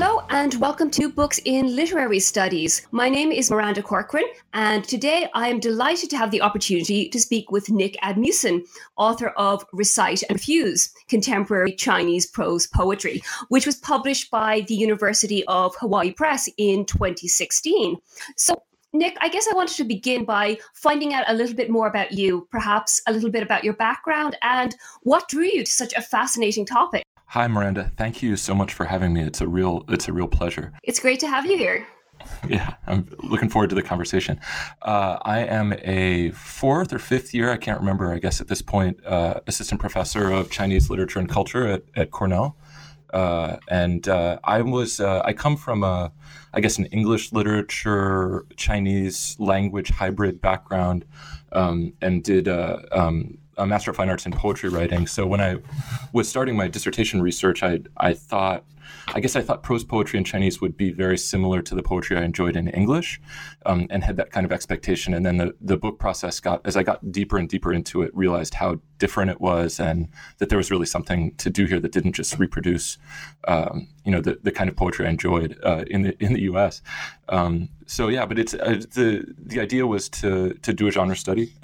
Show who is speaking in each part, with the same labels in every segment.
Speaker 1: Hello and welcome to Books in Literary Studies. My name is Miranda Corcoran, and today I am delighted to have the opportunity to speak with Nick Admussen, author of Recite and Refuse, Contemporary Chinese Prose Poetry, which was published by the University of Hawaii Press in 2016. So, Nick, I guess I wanted to begin by finding out a little bit more about you, perhaps a little bit about your background and what drew you to such a fascinating topic.
Speaker 2: Hi, Miranda. Thank you so much for having me. It's a real pleasure.
Speaker 1: It's great to have you here.
Speaker 2: Yeah, I'm looking forward to the conversation. I am a fourth or fifth year, I can't remember, I guess at this point, assistant professor of Chinese literature and culture at Cornell. I come from an English literature, Chinese language hybrid background, and did a Master of Fine Arts in poetry writing. So when I was starting my dissertation research, I thought prose poetry in Chinese would be very similar to the poetry I enjoyed in English, and had that kind of expectation. And then the book process as I got deeper and deeper into it, realized how different it was, and that there was really something to do here that didn't just reproduce, the kind of poetry I enjoyed in the U.S. But it's the idea was to do a genre study,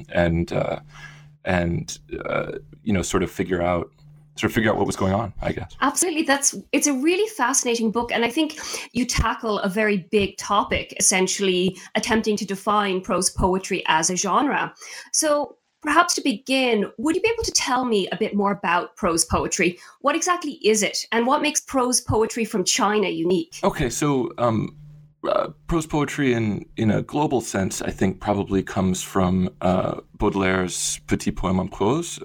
Speaker 2: sort of figure out what was going on, I guess.
Speaker 1: Absolutely. It's a really fascinating book. And I think you tackle a very big topic, essentially attempting to define prose poetry as a genre. So perhaps to begin, would you be able to tell me a bit more about prose poetry? What exactly is it? And what makes prose poetry from China unique?
Speaker 2: Okay, so prose poetry in a global sense, I think, probably comes from Baudelaire's Petit Poème en prose,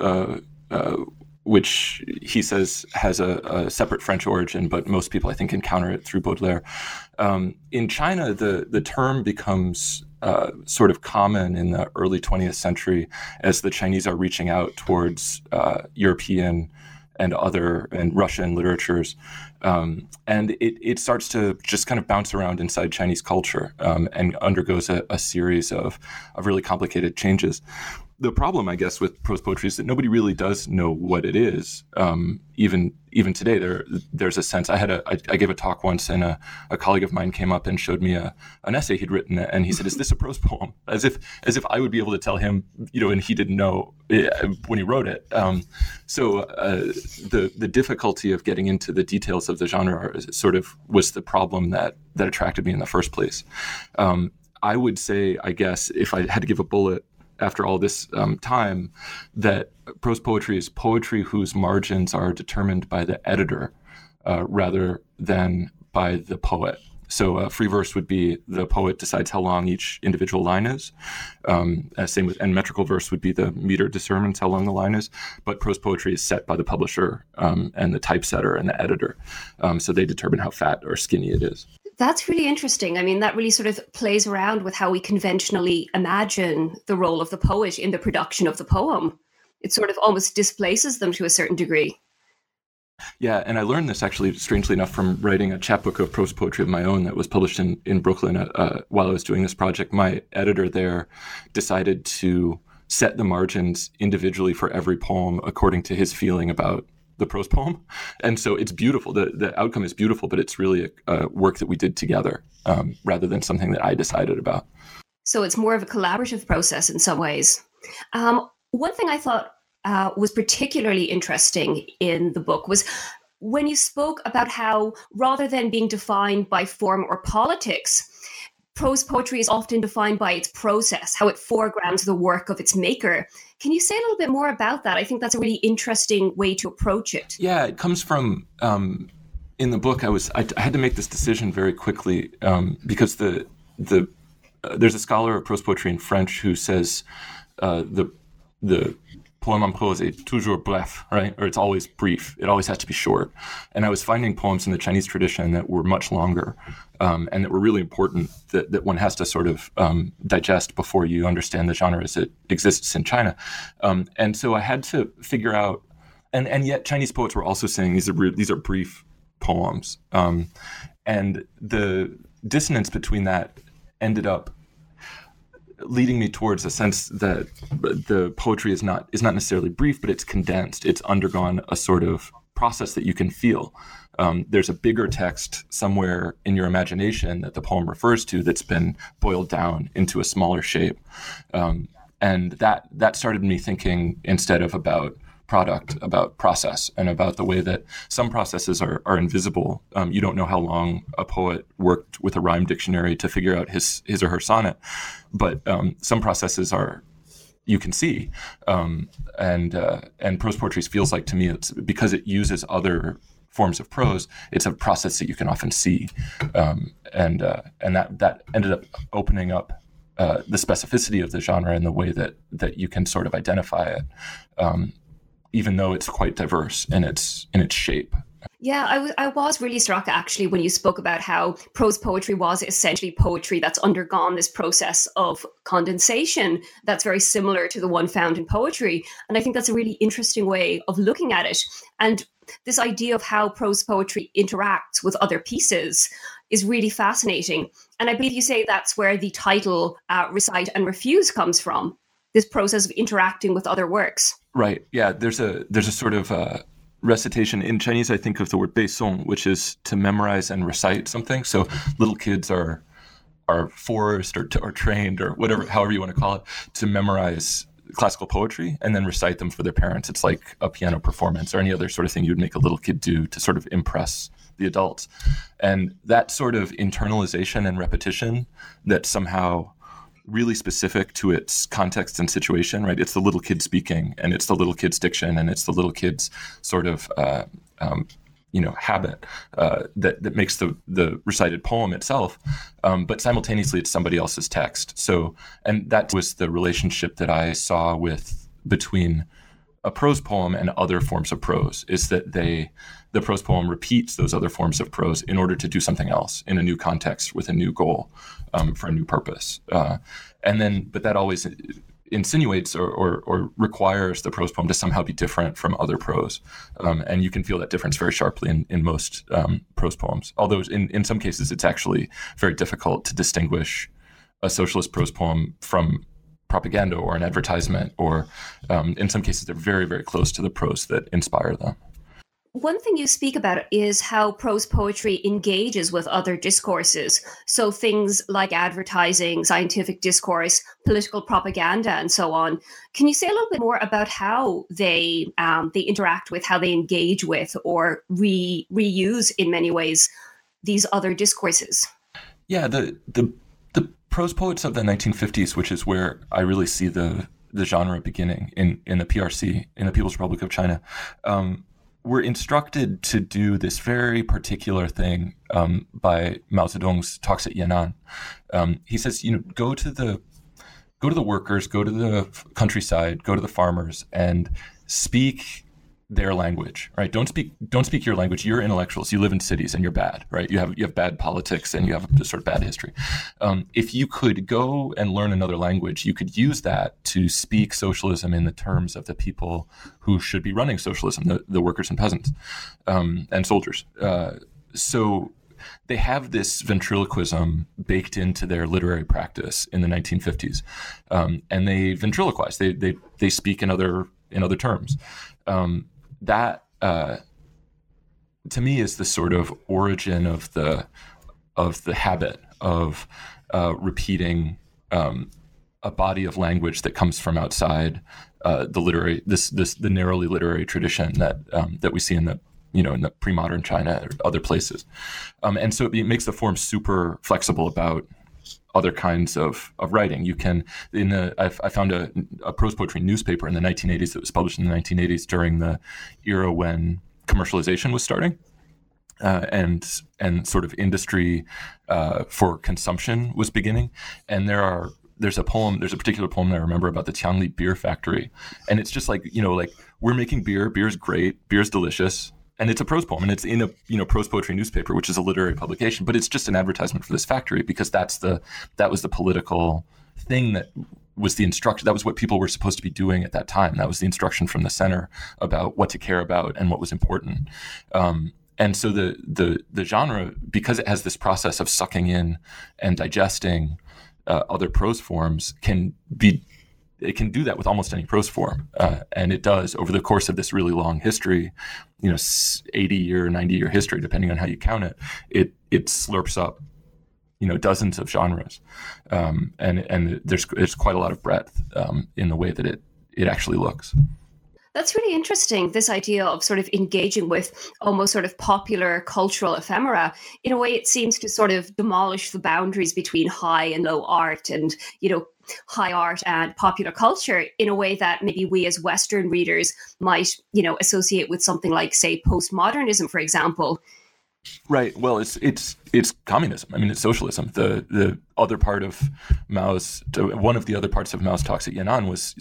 Speaker 2: which he says has a separate French origin, but most people, I think, encounter it through Baudelaire. In China, the term becomes sort of common in the early 20th century as the Chinese are reaching out towards European and Russian literatures. And it starts to just kind of bounce around inside Chinese culture, and undergoes a series of really complicated changes. The problem, I guess, with prose poetry is that nobody really does know what it is. Even today, there's a sense. I gave a talk once, and a colleague of mine came up and showed me an essay he'd written, and he said, "Is this a prose poem?" As if I would be able to tell him, and he didn't know when he wrote it. The difficulty of getting into the details of the genre sort of was the problem that attracted me in the first place. I would say, I guess, if I had to give a bullet after all this time, that prose poetry is poetry whose margins are determined by the editor rather than by the poet. So free verse would be the poet decides how long each individual line is. Same with, and metrical verse would be the meter determines how long the line is. But prose poetry is set by the publisher and the typesetter and the editor. So they determine how fat or skinny it is.
Speaker 1: That's really interesting. I mean, that really sort of plays around with how we conventionally imagine the role of the poet in the production of the poem. It sort of almost displaces them to a certain degree.
Speaker 2: Yeah, and I learned this actually, strangely enough, from writing a chapbook of prose poetry of my own that was published in Brooklyn while I was doing this project. My editor there decided to set the margins individually for every poem according to his feeling about the prose poem. And so it's beautiful. The outcome is beautiful, but it's really a work that we did together rather than something that I decided about.
Speaker 1: So it's more of a collaborative process in some ways. One thing I thought was particularly interesting in the book was when you spoke about how rather than being defined by form or politics, prose poetry is often defined by its process, how it foregrounds the work of its maker. Can you say a little bit more about that? I think that's a really interesting way to approach it.
Speaker 2: Yeah, it comes from, in the book, I had to make this decision very quickly because there's a scholar of prose poetry in French who says the poème en prose est toujours bref, right? Or it's always brief. It always has to be short. And I was finding poems in the Chinese tradition that were much longer and that were really important that one has to sort of digest before you understand the genre as it exists in China. And so I had to figure out, and yet Chinese poets were also saying these are brief poems. And the dissonance between that ended up leading me towards a sense that the poetry is not necessarily brief, but it's condensed. It's undergone a sort of process that you can feel. There's a bigger text somewhere in your imagination that the poem refers to that's been boiled down into a smaller shape. And that started me thinking instead of about product, about process, and about the way that some processes are invisible. You don't know how long a poet worked with a rhyme dictionary to figure out his or her sonnet, but some processes you can see, and prose poetry feels like to me it's because it uses other forms of prose. It's a process that you can often see, and that ended up opening up the specificity of the genre in the way that you can sort of identify it, even though it's quite diverse in its shape.
Speaker 1: Yeah, I was really struck actually when you spoke about how prose poetry was essentially poetry that's undergone this process of condensation that's very similar to the one found in poetry. And I think that's a really interesting way of looking at it. And this idea of how prose poetry interacts with other pieces is really fascinating. And I believe you say that's where the title Recite and Refuse comes from, this process of interacting with other works.
Speaker 2: Right. Yeah, there's a sort of recitation in Chinese. I think of the word beisong, which is to memorize and recite something. So little kids are forced or trained or whatever, however you want to call it, to memorize classical poetry and then recite them for their parents. It's like a piano performance or any other sort of thing you'd make a little kid do to sort of impress the adults. And that sort of internalization and repetition that's somehow really specific to its context and situation, right? It's the little kid speaking, and it's the little kid's diction, and it's the little kid's sort of habit that makes the recited poem itself. But simultaneously, it's somebody else's text. So, and that was the relationship that I saw between a prose poem and other forms of prose, is that the prose poem repeats those other forms of prose in order to do something else in a new context with a new goal, for a new purpose. But that always insinuates or requires the prose poem to somehow be different from other prose. And you can feel that difference very sharply in most prose poems. Although in some cases, it's actually very difficult to distinguish a socialist prose poem from propaganda or an advertisement, or in some cases, they're very, very close to the prose that inspire them.
Speaker 1: One thing you speak about is how prose poetry engages with other discourses. So things like advertising, scientific discourse, political propaganda, and so on. Can you say a little bit more about how they interact with, how they engage with, or reuse in many ways these other discourses? Yeah,
Speaker 2: the prose poets of the 1950s, which is where I really see the genre beginning in the PRC, in the People's Republic of China, were instructed to do this very particular thing by Mao Zedong's talks at Yan'an. He says, go to the workers, go to the countryside, go to the farmers, and speak their language, right? Don't speak your language. You're intellectuals. You live in cities and you're bad, right? You have bad politics and you have this sort of bad history. If you could go and learn another language, you could use that to speak socialism in the terms of the people who should be running socialism, the workers and peasants, and soldiers. So they have this ventriloquism baked into their literary practice in the 1950s, and they ventriloquize. They speak in other terms. That to me is the sort of origin of the habit of repeating a body of language that comes from outside the narrowly literary tradition that we see in the pre-modern China or other places, and so it makes the form super flexible about other kinds of writing. You can, I found a prose poetry newspaper in the 1980s that was published in the 1980s during the era when commercialization was starting, and sort of industry for consumption was beginning. And there's a particular poem that I remember about the Tiangli beer factory, and it's just like we're making beer. Beer's great. Beer's delicious. And it's a prose poem, and it's in a prose poetry newspaper, which is a literary publication, but it's just an advertisement for this factory because that was the political thing that was the instruction. That was what people were supposed to be doing at that time. That was the instruction from the center about what to care about and what was important. And so the genre, because it has this process of sucking in and digesting other prose forms, can be it can do that with almost any prose form, and it does over the course of this really long history, 80-year, 90-year history, depending on how you count it. It slurps up, dozens of genres, and there's quite a lot of breadth in the way that it actually looks.
Speaker 1: That's really interesting, this idea of sort of engaging with almost sort of popular cultural ephemera. In a way, it seems to sort of demolish the boundaries between high and low art and, high art and popular culture in a way that maybe we as Western readers might, associate with something like, say, postmodernism, for example.
Speaker 2: Right. Well, it's communism. I mean, it's socialism. The other part of one of the other parts of Mao's talks at Yan'an was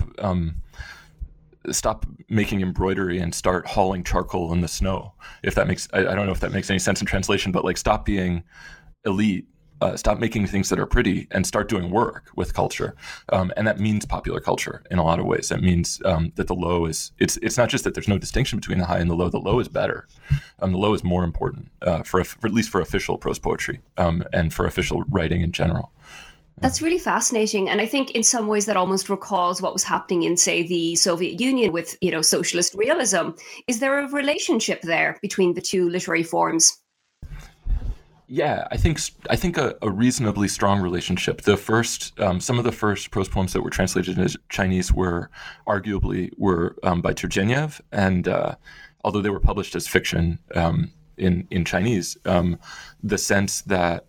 Speaker 2: stop making embroidery and start hauling charcoal in the snow. If that makes, I don't know if that makes any sense in translation, but like stop being elite, stop making things that are pretty, and start doing work with culture. And that means popular culture in a lot of ways. That means that the low it's not just that there's no distinction between the high and the low. The low is better. The low is more important for at least for official prose poetry and for official writing in general.
Speaker 1: That's really fascinating. And I think in some ways that almost recalls what was happening in, say, the Soviet Union with, socialist realism. Is there a relationship there between the two literary forms?
Speaker 2: Yeah, I think a reasonably strong relationship. The first, some of the first prose poems that were translated into Chinese were arguably by Turgenev, and although they were published as fiction in Chinese, the sense that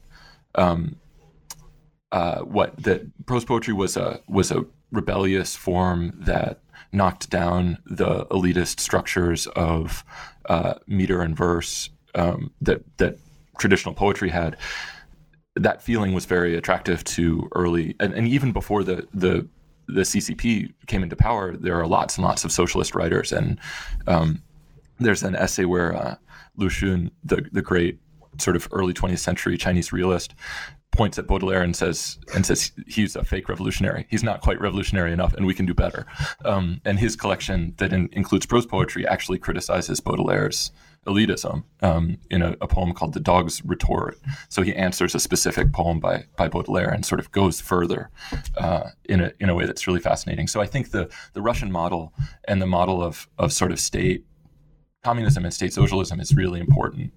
Speaker 2: that prose poetry was a rebellious form that knocked down the elitist structures of meter and verse that traditional poetry had. That feeling was very attractive to early, and even before the CCP came into power, there are lots and lots of socialist writers, and there's an essay where Lu Xun, the great sort of early 20th century Chinese realist, points at Baudelaire and says he's a fake revolutionary. He's not quite revolutionary enough, and we can do better. And his collection that includes prose poetry actually criticizes Baudelaire's elitism in a poem called "The Dog's Retort." So he answers a specific poem by Baudelaire and sort of goes further in a way that's really fascinating. So I think the Russian model and the model of sort of state communism and state socialism is really important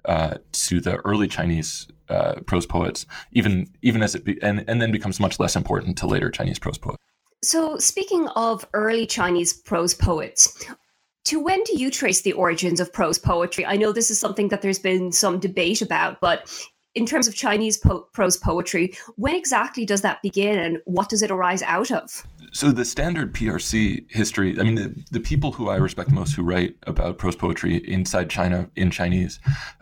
Speaker 2: to the early Chinese prose poets, even as and then becomes much less important to later Chinese prose poets.
Speaker 1: So speaking of early Chinese prose poets, to when do you trace the origins of prose poetry? I know this is something that there's been some debate about, but in terms of Chinese prose poetry, when exactly does that begin and what does it arise out of?
Speaker 2: So the standard PRC history, I mean, the people who I respect most who write about prose poetry inside China in Chinese,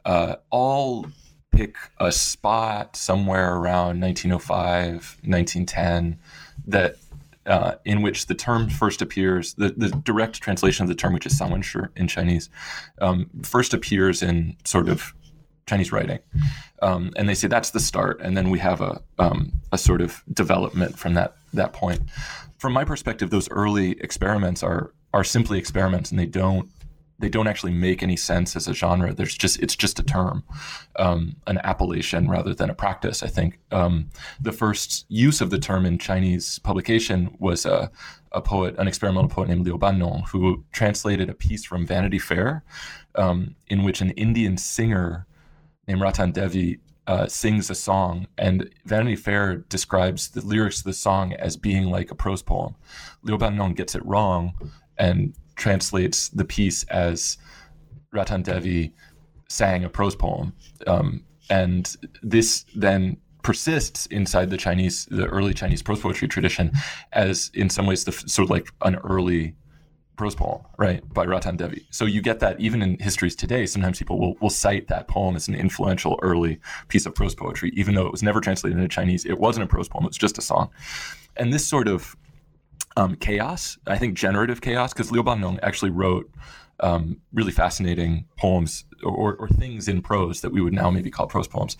Speaker 2: all pick a spot somewhere around 1905, 1910, that in which the term first appears, the direct translation of the term, which is sanwenshi in Chinese, first appears in sort of Chinese writing. And they say that's the start. And then we have a sort of development from that point. From my perspective, those early experiments are simply experiments, and they don't actually make any sense as a genre. It's just a term, an appellation rather than a practice, I think. The first use of the term in Chinese publication was an experimental poet named Liu Bannong, who translated a piece from Vanity Fair in which an Indian singer named Ratan Devi sings a song, and Vanity Fair describes the lyrics of the song as being like a prose poem. Liu Bannong gets it wrong and translates the piece as Ratan Devi sang a prose poem. And this then persists inside the early Chinese prose poetry tradition as, in some ways, sort of like an early prose poem, right, by Ratan Devi. So you get that even in histories today. Sometimes people will cite that poem as an influential early piece of prose poetry, even though it was never translated into Chinese. It wasn't a prose poem, it was just a song. And this sort of chaos, I think generative chaos, because Liu Bannong actually wrote really fascinating poems or things in prose that we would now maybe call prose poems.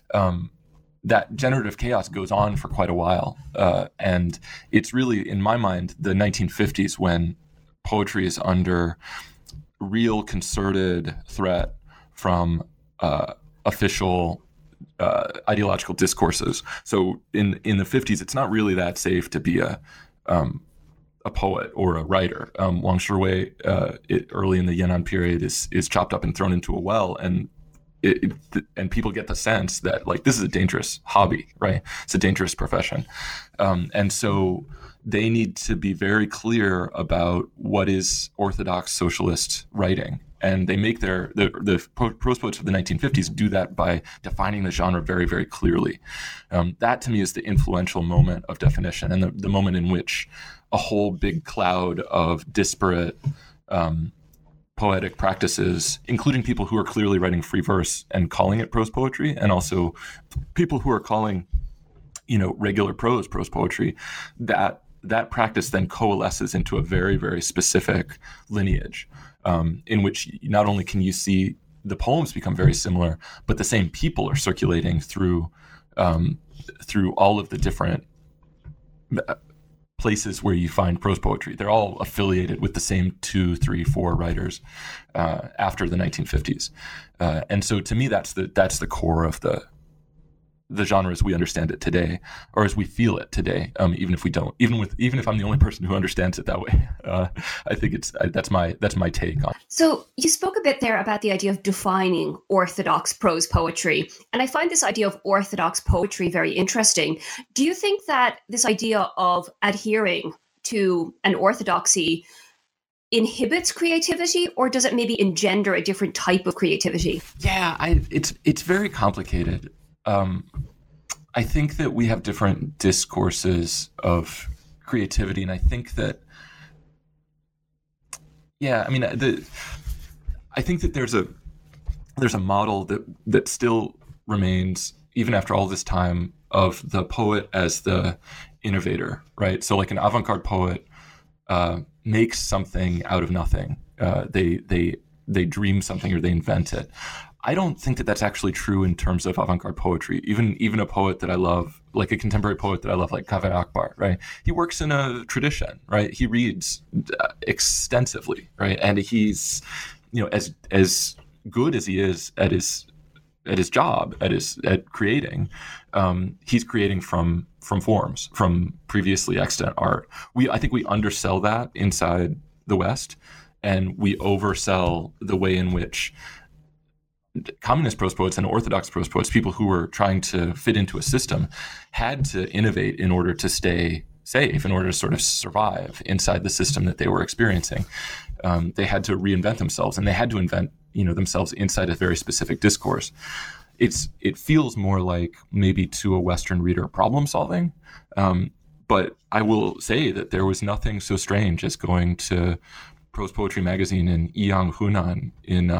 Speaker 2: That generative chaos goes on for quite a while. And it's really, in my mind, the 1950s when poetry is under real concerted threat from official ideological discourses. So in the 50s, it's not really that safe to be a a poet or a writer. Wang Shiwei, early in the Yan'an period, is chopped up and thrown into a well, and people get the sense that like this is a dangerous hobby, right? It's a dangerous profession, and so they need to be very clear about what is orthodox socialist writing. And they make the prose poets of the 1950s do that by defining the genre very, very clearly. That to me is the influential moment of definition, and the moment in which a whole big cloud of disparate poetic practices, including people who are clearly writing free verse and calling it prose poetry, and also people who are calling, regular prose poetry, that practice then coalesces into a very, very specific lineage, in which not only can you see the poems become very similar, but the same people are circulating through all of the different places where you find prose poetry. They're all affiliated with the same 2, 3, 4 writers after the 1950s, and so to me that's the core of the genre as we understand it today, or as we feel it today. Even if we don't, even if I'm the only person who understands it that way, I think that's my take on it.
Speaker 1: So you spoke a bit there about the idea of defining orthodox prose poetry, and I find this idea of orthodox poetry very interesting. Do you think that this idea of adhering to an orthodoxy inhibits creativity, or does it maybe engender a different type of creativity?
Speaker 2: Yeah, it's very complicated. I think that we have different discourses of creativity, and I think that, I think that there's a model that still remains even after all this time of the poet as the innovator, right? So, like an avant-garde poet makes something out of nothing. They dream something or they invent it. I don't think that that's actually true in terms of avant-garde poetry. Even a poet that I love, like a contemporary poet that I love, like Kaveh Akbar, right? He works in a tradition, right? He reads extensively, right? And he's, as good as he is at his job, at creating, he's creating from forms, from previously extant art. I think we undersell that inside the West, and we oversell the way in which communist prose poets and orthodox prose poets, people who were trying to fit into a system, had to innovate in order to stay safe, in order to sort of survive inside the system that they were experiencing. They had to reinvent themselves, and they had to invent themselves inside a very specific discourse. It feels more like maybe to a Western reader problem solving, but I will say that there was nothing so strange as going to Prose Poetry magazine in Yiyang, Hunan, in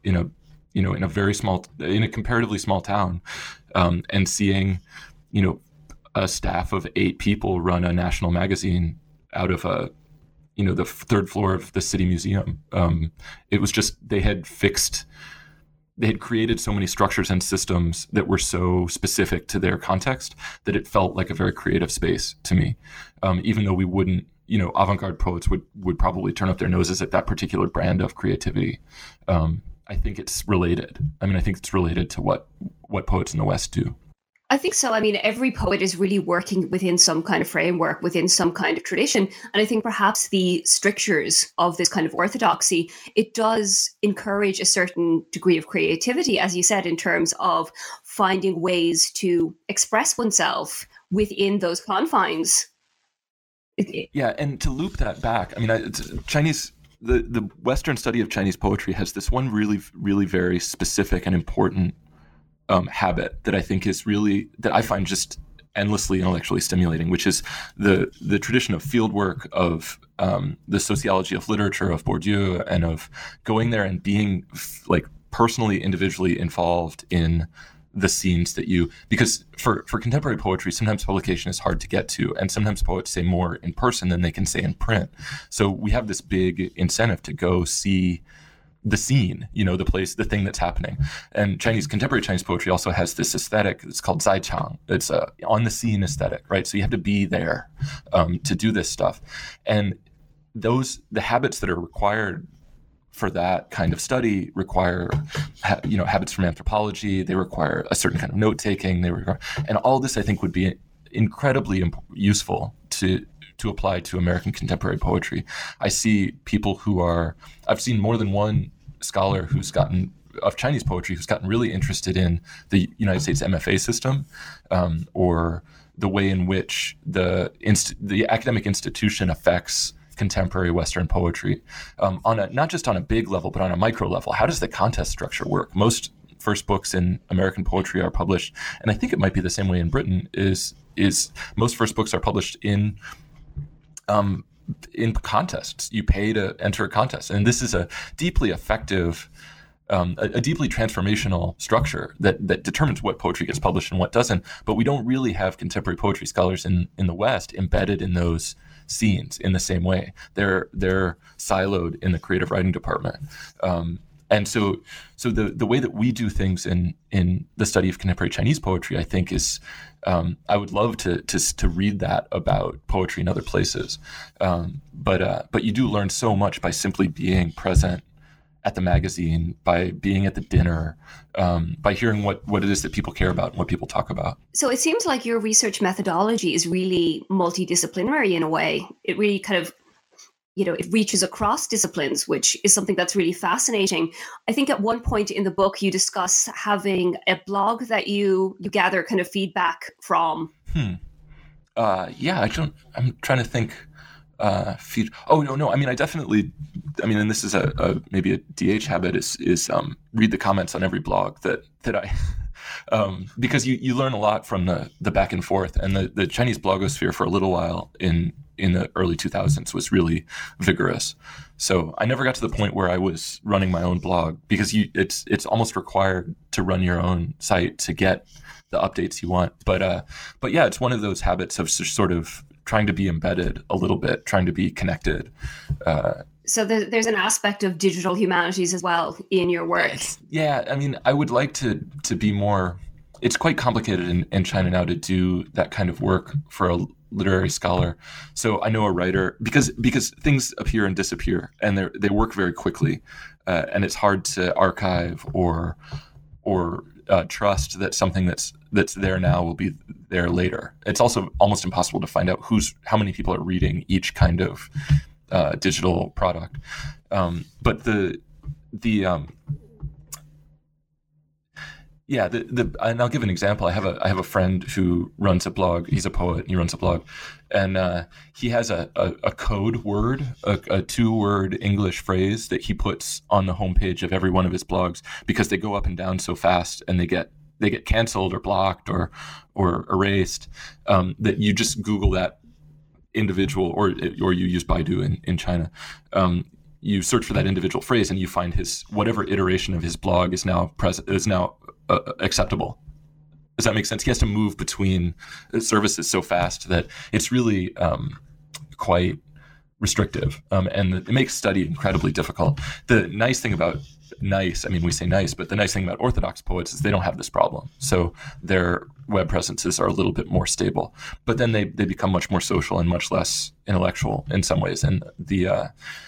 Speaker 2: a comparatively small town, and seeing, a staff of 8 people run a national magazine out of the third floor of the city museum. It was just, they had created so many structures and systems that were so specific to their context that it felt like a very creative space to me. Even though we wouldn't, avant-garde poets would probably turn up their noses at that particular brand of creativity. I think it's related. I think it's related to what poets in the West do.
Speaker 1: I think so. Every poet is really working within some kind of framework, within some kind of tradition. And I think perhaps the strictures of this kind of orthodoxy, it does encourage a certain degree of creativity, as you said, in terms of finding ways to express oneself within those confines.
Speaker 2: Yeah, and to loop that back, Chinese... The Western study of Chinese poetry has this one really, really very specific and important habit that I think is really, that I find just endlessly intellectually stimulating, which is the tradition of fieldwork, of the sociology of literature, of Bourdieu, and of going there and being like personally, individually involved in the scenes that because for contemporary poetry, sometimes publication is hard to get to, and sometimes poets say more in person than they can say in print. So we have this big incentive to go see the scene, the place, the thing that's happening. And contemporary Chinese poetry also has this aesthetic. It's called zaichang. It's a on the scene aesthetic, right? So you have to be there to do this stuff. And the habits that are required for that kind of study require, habits from anthropology. They require a certain kind of note taking. And all this, I think, would be incredibly useful to to apply to American contemporary poetry. I see people I've seen more than one scholar of Chinese poetry who's gotten really interested in the United States MFA system, or the way in which the academic institution affects contemporary Western poetry, not just on a big level, but on a micro level. How does the contest structure work? Most first books in American poetry are published, and I think it might be the same way in Britain, is most first books are published in contests. You pay to enter a contest. And this is a deeply effective, a deeply transformational structure that determines what poetry gets published and what doesn't. But we don't really have contemporary poetry scholars in the West embedded in those scenes in the same way. They're siloed in the creative writing department. And so the way that we do things in the study of contemporary Chinese poetry, I think, is I would love to read that about poetry in other places. But you do learn so much by simply being present at the magazine, by being at the dinner, by hearing what it is that people care about and what people talk about.
Speaker 1: So it seems like your research methodology is really multidisciplinary in a way. It really kind of, it reaches across disciplines, which is something that's really fascinating. I think at one point in the book, you discuss having a blog that you gather kind of feedback from. I'm trying to think.
Speaker 2: No. I mean, and this is maybe a DH habit is read the comments on every blog that I, because you learn a lot from the back and forth, and the Chinese blogosphere for a little while in the early 2000s was really vigorous. So I never got to the point where I was running my own blog, because it's almost required to run your own site to get the updates you want. But yeah, it's one of those habits of sort of trying to be embedded a little bit, trying to be connected.
Speaker 1: So there's an aspect of digital humanities as well in your work.
Speaker 2: Yeah, I mean, I would like to be more. It's quite complicated in China now to do that kind of work for a literary scholar. So I know a writer, because things appear and disappear, and they work very quickly, and it's hard to archive or trust that something that's there now will be there later. It's also almost impossible to find out how many people are reading each kind of digital product. But and I'll give an example. I have a friend who runs a blog. He's a poet, and he runs a blog, and he has a code word, a 2-word English phrase that he puts on the homepage of every one of his blogs, because they go up and down so fast, and they get canceled or blocked or erased, that you just Google that individual, or you use Baidu in China. You search for that individual phrase, and you find whatever iteration of his blog is now acceptable. Does that make sense? He has to move between services so fast that it's really quite restrictive, and it makes study incredibly difficult. The nice thing about we say nice, but the nice thing about Orthodox poets is they don't have this problem. So their web presences are a little bit more stable, but then they become much more social and much less intellectual in some ways. And the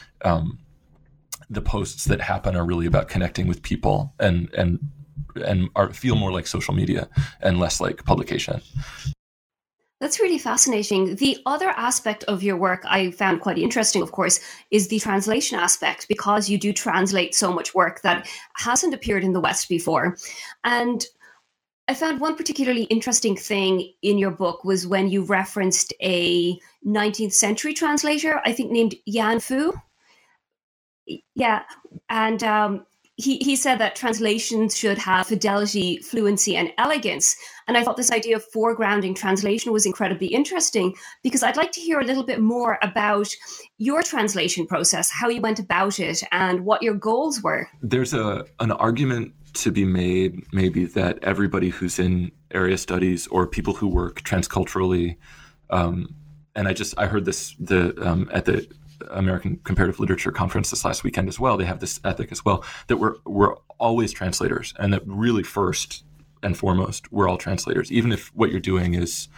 Speaker 2: posts that happen are really about connecting with people and feel more like social media and less like publication.
Speaker 1: That's really fascinating. The other aspect of your work I found quite interesting, of course, is the translation aspect, because you do translate so much work that hasn't appeared in the West before. And I found one particularly interesting thing in your book was when you referenced a 19th century translator, I think named Yan Fu. Yeah. And he said that translations should have fidelity, fluency, and elegance. And I thought this idea of foregrounding translation was incredibly interesting, because I'd like to hear a little bit more about your translation process, how you went about it, and what your goals were.
Speaker 2: There's an argument to be made, maybe, that everybody who's in area studies or people who work transculturally, and I heard this at the American Comparative Literature Conference this last weekend as well. They have this ethic as well, that we're always translators, and that really first and foremost, we're all translators, even if what you're doing is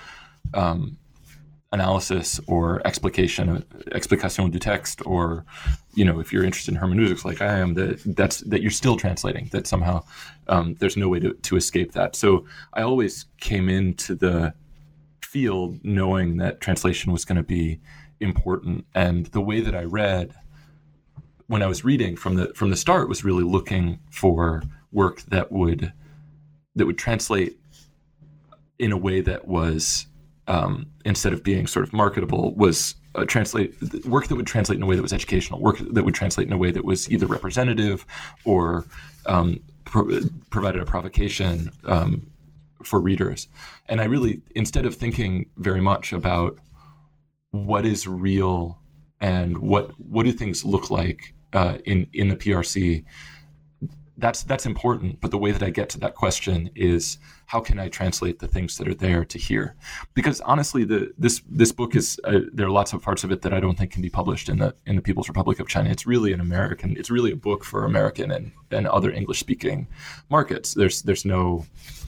Speaker 2: analysis or explication du texte, or if you're interested in hermeneutics like I am, that you're still translating, that somehow there's no way to escape that. So I always came into the field knowing that translation was going to be important. And the way that I read when I was reading from the start was really looking for work that would translate in a way that was, instead of being sort of marketable, was work that would translate in a way that was educational, work that would translate in a way that was either representative or provided a provocation for readers. And I really, instead of thinking very much about what is real and what do things look like in the PRC, that's important. But the way that I get to that question is, how can I translate the things that are there to here? Because honestly, this book is there are lots of parts of it that I don't think can be published in the People's Republic of China. It's really it's really a book for American and other English speaking markets. There's no,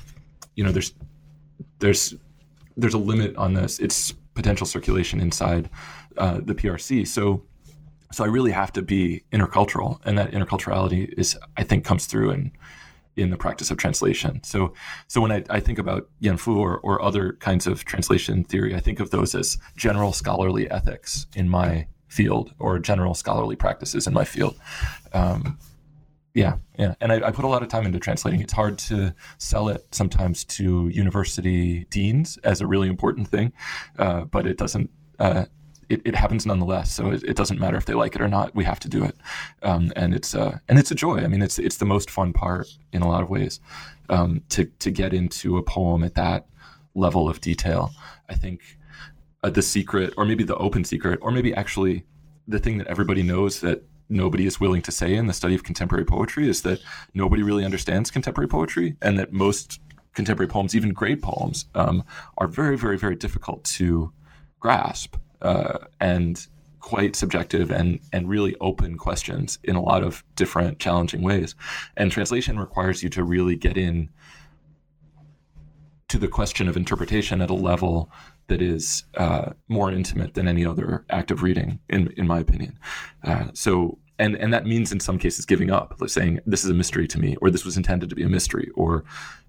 Speaker 2: there's a limit on its potential circulation inside the PRC. So I really have to be intercultural, and that interculturality comes through in the practice of translation. So when I think about Yanfu or other kinds of translation theory, I think of those as general scholarly ethics in my field or general scholarly practices in my field. And I put a lot of time into translating. It's hard to sell it sometimes to university deans as a really important thing, but it doesn't. It happens nonetheless, so it doesn't matter if they like it or not. We have to do it, and it's a joy. I mean, it's the most fun part in a lot of ways, to get into a poem at that level of detail. I think the secret, or maybe the open secret, or maybe actually the thing that everybody knows that nobody is willing to say in the study of contemporary poetry, is that nobody really understands contemporary poetry, and that most contemporary poems, even great poems, are very, very, very difficult to grasp. And quite subjective and really open questions in a lot of different challenging ways. And translation requires you to really get in to the question of interpretation at a level that is more intimate than any other act of reading, in my opinion. And that means in some cases giving up, like saying, this is a mystery to me, or this was intended to be a mystery, or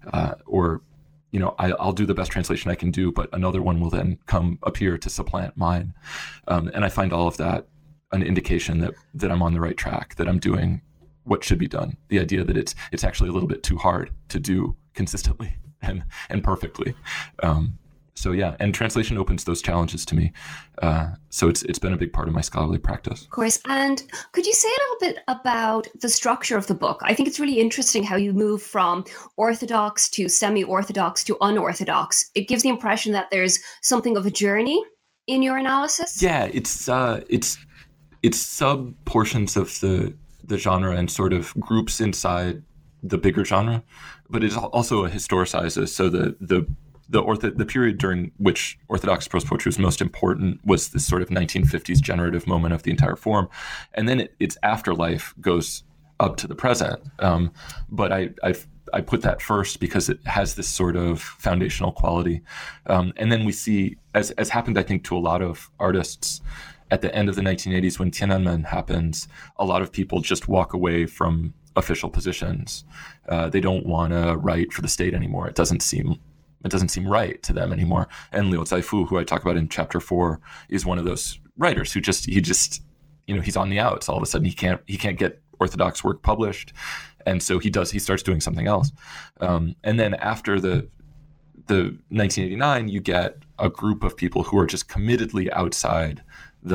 Speaker 2: I'll do the best translation I can do, but another one will then appear to supplant mine. And I find all of that an indication that I'm on the right track, that I'm doing what should be done. The idea that it's actually a little bit too hard to do consistently and perfectly. And translation opens those challenges to me. So it's been a big part of my scholarly practice.
Speaker 1: Of course. And could you say a little bit about the structure of the book? I think it's really interesting how you move from orthodox to semi-orthodox to unorthodox. It gives the impression that there's something of a journey in your analysis.
Speaker 2: Yeah, it's sub portions of the genre and sort of groups inside the bigger genre, but it also historicizes. So the period during which Orthodox prose poetry was most important was this sort of 1950s generative moment of the entire form. And then its afterlife goes up to the present. But I put that first because it has this sort of foundational quality. And then we see, as happened, I think, to a lot of artists at the end of the 1980s when Tiananmen happens, a lot of people just walk away from official positions. They don't want to write for the state anymore. It doesn't seem right to them anymore. And Liu Zaifu, who I talk about in chapter 4, is one of those writers who he's on the outs. All of a sudden he can't get Orthodox work published. And so he starts doing something else. And then after the 1989, you get a group of people who are just committedly outside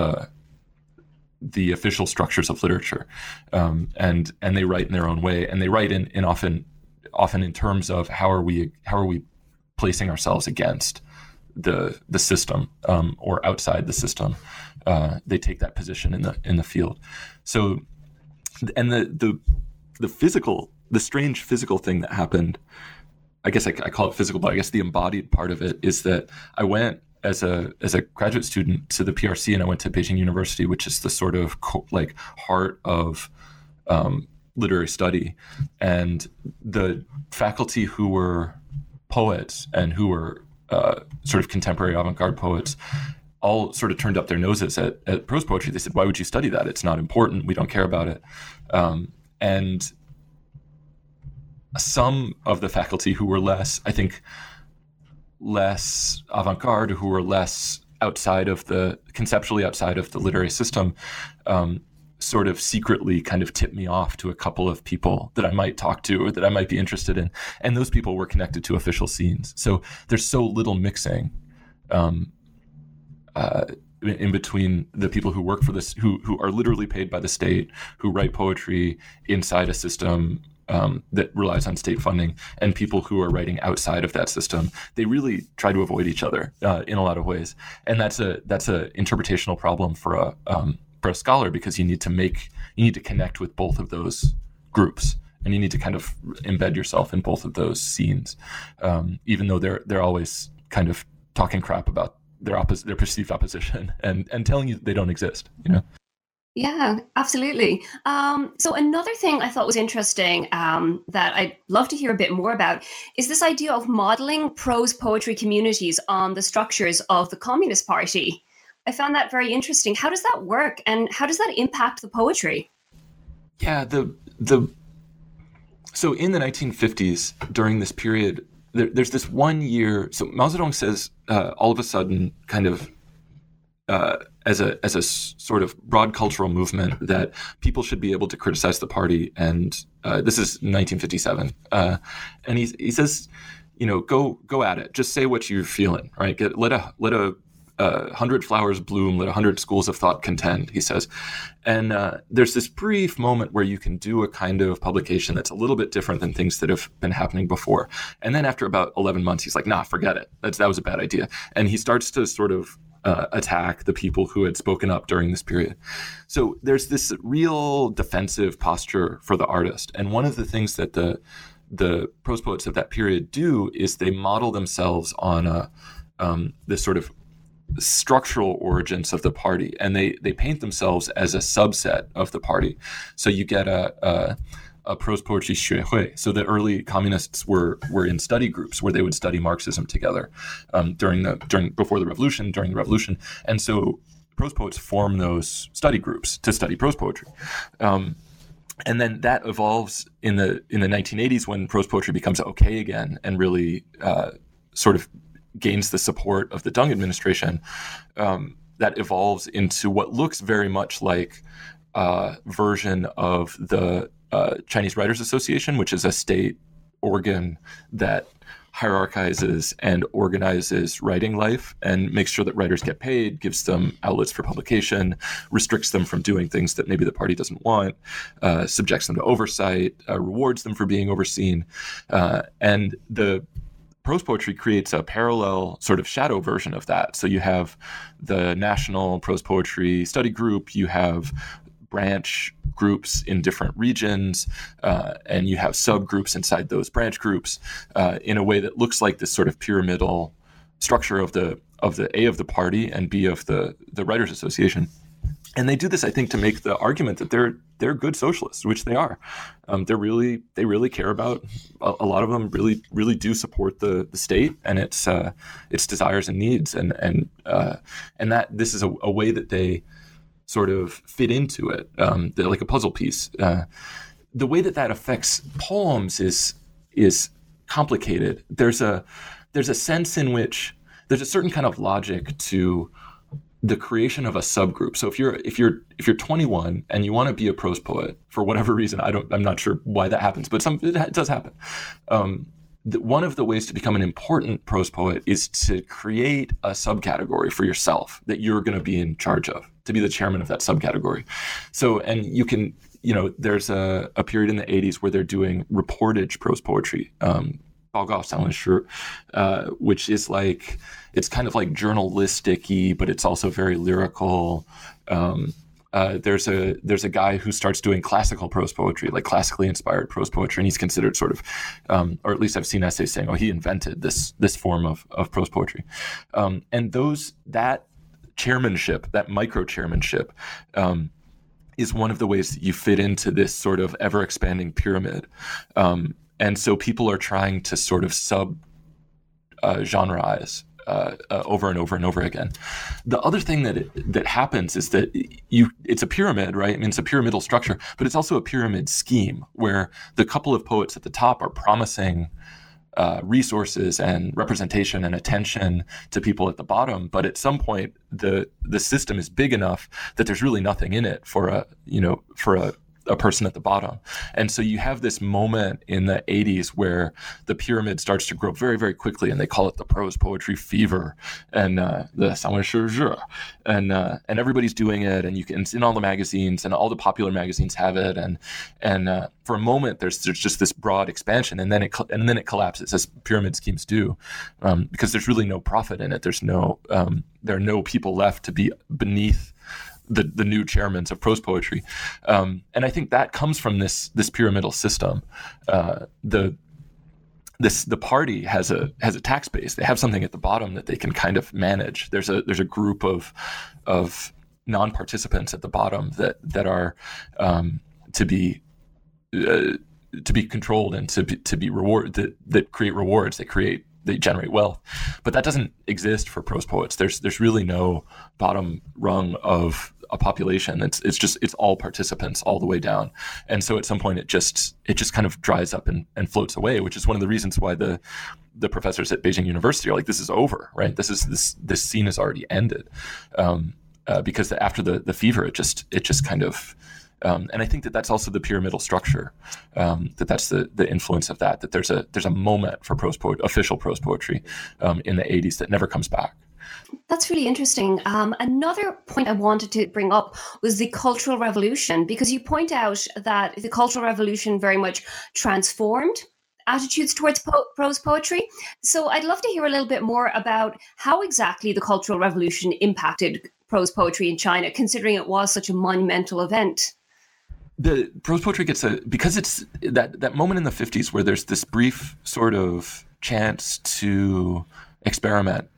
Speaker 2: the official structures of literature. And they write in their own way, and they write in often in terms of how are we placing ourselves against the system, or outside the system. They take that position in the field. So, and the strange physical thing that happened, I guess I call it physical, but I guess the embodied part of it is that I went as a graduate student to the PRC, and I went to Beijing University, which is the sort of heart of literary study, and the faculty who were poets and who were sort of contemporary avant-garde poets all sort of turned up their noses at prose poetry. They said, why would you study that? It's not important. We don't care about it. And some of the faculty who were less, I think, less avant-garde, who were less conceptually outside of the literary system, sort of secretly kind of tipped me off to a couple of people that I might talk to or that I might be interested in. And those people were connected to official scenes. So there's so little mixing in between the people who work for this, who are literally paid by the state, who write poetry inside a system that relies on state funding, and people who are writing outside of that system. They really try to avoid each other in a lot of ways. And that's a interpretational problem for a scholar, because you need to connect with both of those groups, and you need to kind of embed yourself in both of those scenes, even though they're always kind of talking crap about their perceived opposition and telling you that they don't exist.
Speaker 1: Yeah, absolutely. So another thing I thought was interesting that I'd love to hear a bit more about is this idea of modeling prose poetry communities on the structures of the Communist Party. I found that very interesting. How does that work, and how does that impact the poetry?
Speaker 2: Yeah, so in the 1950s, during this period, there's this 1 year. So Mao Zedong says all of a sudden, kind of as a sort of broad cultural movement, that people should be able to criticize the party, and this is 1957, and he says, go at it, just say what you're feeling, right? Let a 100 flowers bloom, let 100 schools of thought contend, he says. And there's this brief moment where you can do a kind of publication that's a little bit different than things that have been happening before. And then after about 11 months, he's like, nah, forget it. That was a bad idea. And he starts to sort of attack the people who had spoken up during this period. So there's this real defensive posture for the artist. And one of the things that the prose poets of that period do is they model themselves on this sort of structural origins of the party, and they paint themselves as a subset of the party. So you get a prose poetry 学会. So the early communists were in study groups where they would study Marxism together before the revolution, during the revolution, and so prose poets form those study groups to study prose poetry. And then that evolves in the 1980s, when prose poetry becomes okay again and really sort of gains the support of the Deng administration. That evolves into what looks very much like a version of the Chinese Writers Association, which is a state organ that hierarchizes and organizes writing life and makes sure that writers get paid, gives them outlets for publication, restricts them from doing things that maybe the party doesn't want, subjects them to oversight, rewards them for being overseen. And the prose poetry creates a parallel sort of shadow version of that. So you have the National Prose Poetry Study Group, you have branch groups in different regions, and you have subgroups inside those branch groups in a way that looks like this sort of pyramidal structure of the A of the party and B of the Writers Association. And they do this, I think, to make the argument that they're good socialists, which they are. They really care about, a lot of them really do support the state and its desires and needs, and that this is a way that they sort of fit into it, they're like a puzzle piece. The way that affects poems is complicated. There's a sense in which there's a certain kind of logic to the creation of a subgroup. So if you're 21 and you want to be a prose poet for whatever reason, I'm not sure why that happens, but it does happen. One of the ways to become an important prose poet is to create a subcategory for yourself that you're going to be in charge of, to be the chairman of that subcategory. So, and you can, there's a period in the 80s where they're doing reportage prose poetry, 报告散文诗, which is like, it's kind of like journalistic-y, but it's also very lyrical. There's a guy who starts doing classical prose poetry, like classically inspired prose poetry, and he's considered sort of, or at least I've seen essays saying, he invented this form of prose poetry. And that chairmanship, that micro chairmanship, is one of the ways that you fit into this sort of ever-expanding pyramid. And so people are trying to sort of genreize over and over and over again. The other thing that happens is that it's a pyramid, right? I mean, it's a pyramidal structure, but it's also a pyramid scheme where the couple of poets at the top are promising resources and representation and attention to people at the bottom. But at some point, the system is big enough that there's really nothing in it for a person at the bottom. And so you have this moment in the 80s where the pyramid starts to grow very, very quickly, and they call it the prose poetry fever, and the 散文诗热, and everybody's doing it, and it's in all the magazines, and all the popular magazines have it, and for a moment there's just this broad expansion, and then it collapses, as pyramid schemes do, because there's really no profit in it. There are no people left to be beneath the new chairmen of prose poetry, and I think that comes from this pyramidal system. The party has a tax base. They have something at the bottom that they can kind of manage. There's a group of non-participants at the bottom that are to be controlled and to be rewarded, that create rewards. They generate wealth, but that doesn't exist for prose poets. There's really no bottom rung of a population. It's all participants all the way down, and so at some point it just kind of dries up and floats away, which is one of the reasons why the professors at Beijing University are like, this is over, right? This scene has already ended, because after the fever, it just kind of. And I think that's also the pyramidal structure. That's the influence of that. That there's a moment for official prose poetry in the 80s that never comes back.
Speaker 1: That's really interesting. Another point I wanted to bring up was the Cultural Revolution, because you point out that the Cultural Revolution very much transformed attitudes towards prose poetry. So I'd love to hear a little bit more about how exactly the Cultural Revolution impacted prose poetry in China, considering it was such a monumental event.
Speaker 2: The prose poetry because it's that moment in the 50s where there's this brief sort of chance to experiment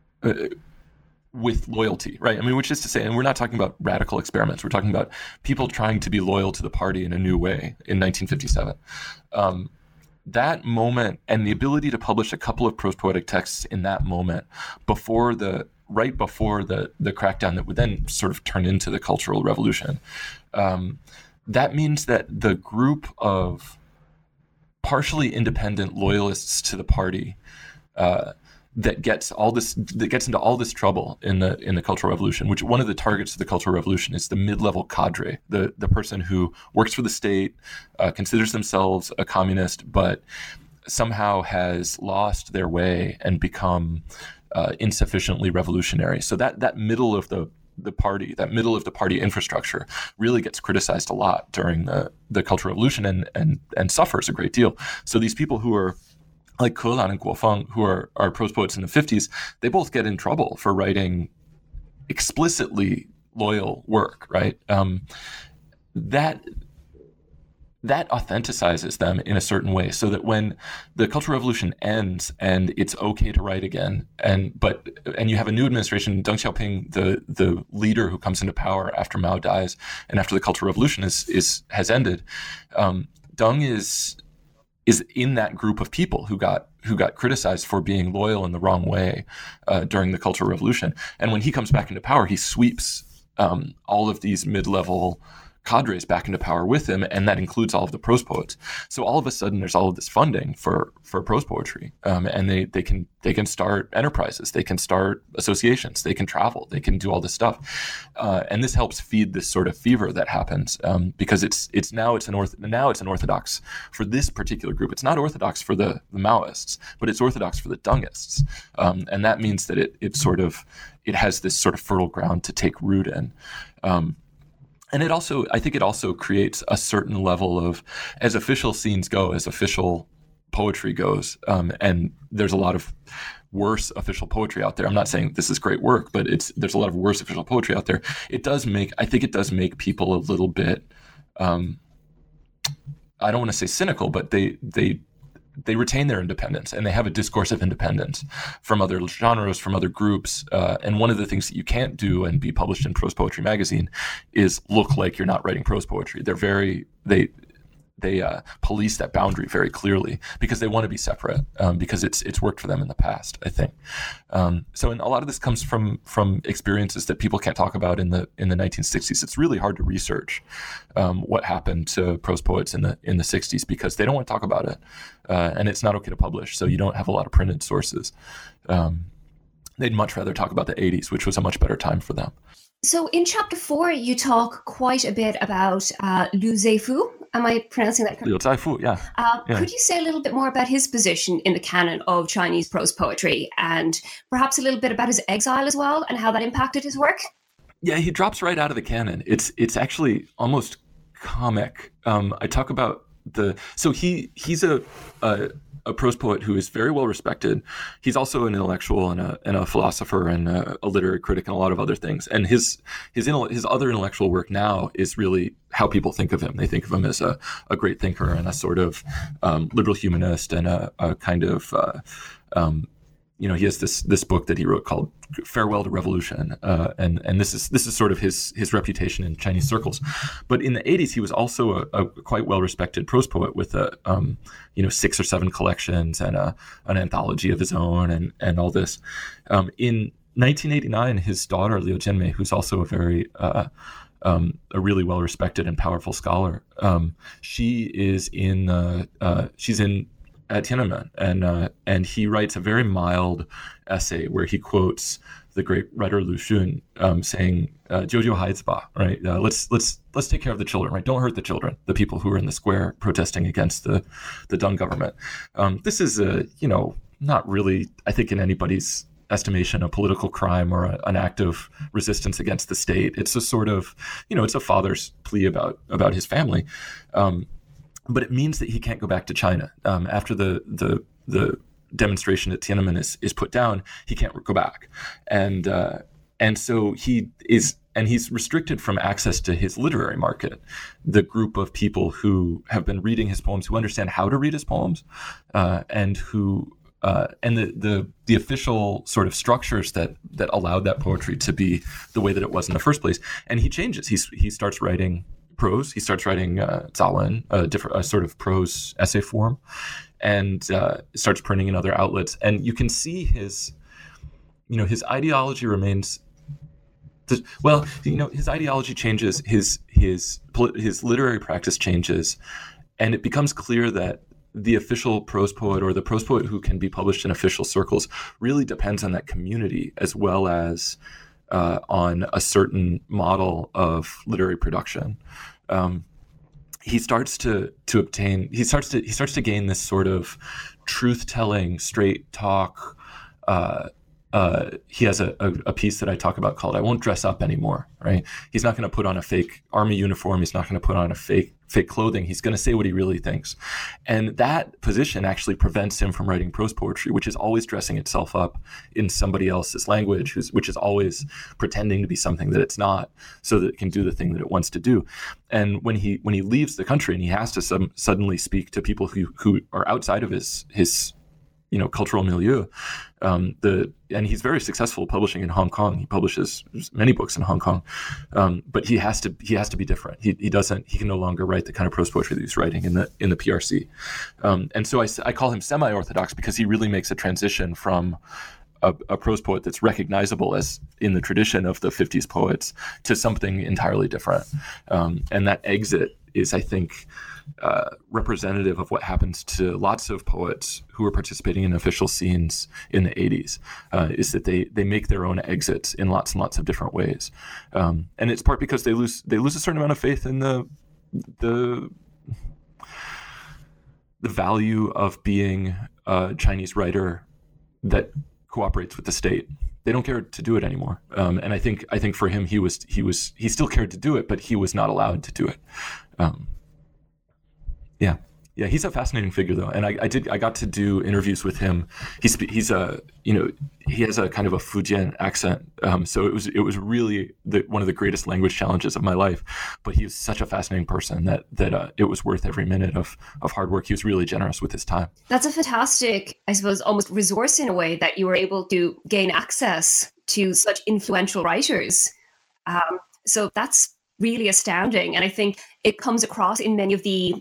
Speaker 2: with loyalty, right? I mean, which is to say, and we're not talking about radical experiments, we're talking about people trying to be loyal to the party in a new way in 1957. That moment and the ability to publish a couple of prose poetic texts in that moment right before the crackdown that would then sort of turn into the Cultural Revolution, that means that the group of partially independent loyalists to the party that gets into all this trouble in the Cultural Revolution, which one of the targets of the Cultural Revolution is the mid-level cadre, the person who works for the state, considers themselves a communist, but somehow has lost their way and become insufficiently revolutionary. So that middle of the party, that middle of the party infrastructure really gets criticized a lot during the Cultural Revolution and suffers a great deal. So these people who are like Ke Lan and Guo Feng, who are prose poets in the 50s, they both get in trouble for writing explicitly loyal work, right? That authenticizes them in a certain way, so that when the Cultural Revolution ends and it's okay to write again, and you have a new administration, Deng Xiaoping, the leader who comes into power after Mao dies and after the Cultural Revolution has ended, Deng is in that group of people who got criticized for being loyal in the wrong way during the Cultural Revolution. And when he comes back into power, he sweeps all of these mid-level cadres back into power with him, and that includes all of the prose poets. So all of a sudden, there's all of this funding for prose poetry, and they can start enterprises, they can start associations, they can travel, they can do all this stuff, and this helps feed this sort of fever that happens because it's an orthodox for this particular group. It's not orthodox for the Maoists, but it's orthodox for the Dengists, and that means that it has this sort of fertile ground to take root in. And I think it also creates a certain level of, as official scenes go, as official poetry goes, and there's a lot of worse official poetry out there. I'm not saying this is great work, but there's a lot of worse official poetry out there. I think it does make people a little bit, I don't want to say cynical, but they retain their independence, and they have a discourse of independence from other genres, from other groups. And one of the things that you can't do and be published in Prose Poetry magazine is look like you're not writing prose poetry. police that boundary very clearly because they want to be separate, because it's worked for them in the past, I think. So, and a lot of this comes from experiences that people can't talk about in the 1960s. It's really hard to research what happened to prose poets in the 60s because they don't want to talk about it, and it's not okay to publish. So you don't have a lot of printed sources. They'd much rather talk about the 80s, which was a much better time for them.
Speaker 1: So in chapter 4, you talk quite a bit about Liu Zhifu. Am I pronouncing that correctly?
Speaker 2: Liu Zhifu, yeah.
Speaker 1: Could you say a little bit more about his position in the canon of Chinese prose poetry, and perhaps a little bit about his exile as well and how that impacted his work?
Speaker 2: Yeah, he drops right out of the canon. It's actually almost comic. I talk about he's a prose poet who is very well respected. He's also an intellectual and a philosopher and a literary critic and a lot of other things. And his other intellectual work now is really how people think of him. They think of him as a great thinker and a sort of liberal humanist and a kind of he has this book that he wrote called Farewell to Revolution, and this is sort of his reputation in Chinese circles. But in the 80s, he was also a quite well respected prose poet with 6 or 7 collections and an anthology of his own and all this. In 1989, his daughter Liu Jianmei, who's also a very a really well respected and powerful scholar, she's in at Tiananmen, and he writes a very mild essay where he quotes the great writer Lu Xun saying, "Jiujiu haizi ba," right? Let's take care of the children, right? Don't hurt the children, the people who are in the square protesting against the Deng government. This is not really, I think, in anybody's estimation, a political crime or an act of resistance against the state. It's a sort of, it's a father's plea about his family. But it means that he can't go back to China after the demonstration at Tiananmen is put down. He can't go back, and so he's restricted from access to his literary market, the group of people who have been reading his poems, who understand how to read his poems, and who and the official sort of structures that allowed that poetry to be the way that it was in the first place. And he changes. He starts writing prose. He starts writing Zawen, a sort of prose essay form, and starts printing in other outlets. And you can see his ideology remains. His ideology changes. His literary practice changes, and it becomes clear that the official prose poet or the prose poet who can be published in official circles really depends on that community as well as on a certain model of literary production. He starts to gain this sort of truth-telling, straight talk. He has a piece that I talk about called "I Won't Dress Up Anymore." Right? He's not going to put on a fake army uniform. He's not going to put on a fake clothing. He's going to say what he really thinks, and that position actually prevents him from writing prose poetry, which is always dressing itself up in somebody else's language, which is always pretending to be something that it's not, so that it can do the thing that it wants to do. And when he leaves the country and he has to suddenly speak to people who are outside of his cultural milieu, and he's very successful publishing in Hong Kong. He publishes many books in Hong Kong, but he has to be different. He can no longer write the kind of prose poetry that he's writing in the PRC, and so I call him semi-orthodox because he really makes a transition from a prose poet that's recognizable as in the tradition of the 50s poets to something entirely different, and that exit is, I think, representative of what happens to lots of poets who are participating in official scenes in the 80s, is that they make their own exits in lots and lots of different ways, and it's part because they lose a certain amount of faith in the value of being a Chinese writer that cooperates with the state. They don't care to do it anymore, and I think for him he still cared to do it, but he was not allowed to do it. Yeah, he's a fascinating figure though, and I got to do interviews with him. He has a kind of a Fujian accent, so it was really one of the greatest language challenges of my life. But he was such a fascinating person that it was worth every minute of hard work. He was really generous with his time. That's
Speaker 1: a fantastic, I suppose, almost resource in a way that you were able to gain access to such influential writers. So that's really astounding, and I think it comes across in many of the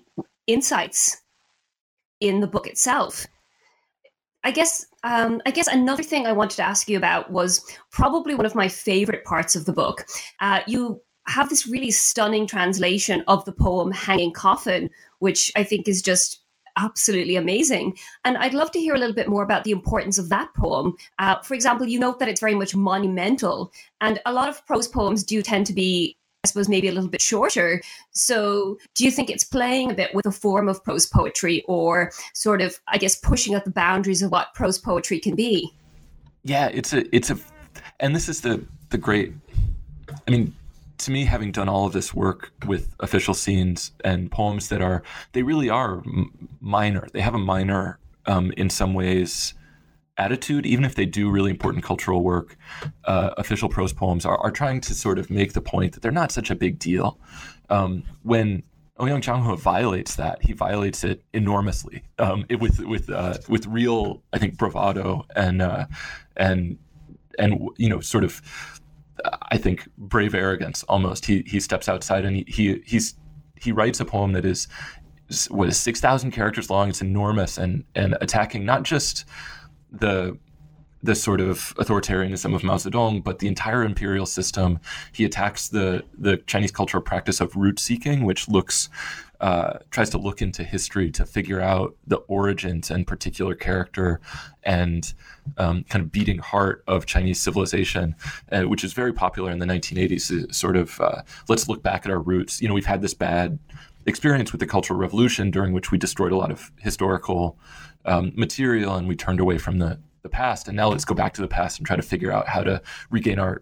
Speaker 1: insights in the book itself. I guess another thing I wanted to ask you about was probably one of my favorite parts of the book. You have this really stunning translation of the poem Hanging Coffin, which I think is just absolutely amazing. And I'd love to hear a little bit more about the importance of that poem. For example, you note that it's very much monumental, and a lot of prose poems do tend to be, I suppose, maybe a little bit shorter. So do you think it's playing a bit with a form of prose poetry, or sort of, I guess, pushing at the boundaries of what prose poetry can be?
Speaker 2: Yeah, and this is the great, I mean, to me, having done all of this work with official scenes and poems they really are minor. They have a minor, in some ways, attitude, even if they do really important cultural work. Official prose poems are trying to sort of make the point that they're not such a big deal. When Ouyang Jianghe violates that, he violates it enormously, with real, I think, bravado and sort of, I think, brave arrogance almost. He steps outside and he writes a poem that is 6,000 characters long. It's enormous and attacking not just the sort of authoritarianism of Mao Zedong, but the entire imperial system. He attacks the Chinese cultural practice of root seeking, which tries to look into history to figure out the origins and particular character and kind of beating heart of Chinese civilization, which is very popular in the 1980s. Sort of, let's look back at our roots. We've had this bad experience with the Cultural Revolution, during which we destroyed a lot of historical material and we turned away from the past, and now let's go back to the past and try to figure out how to regain our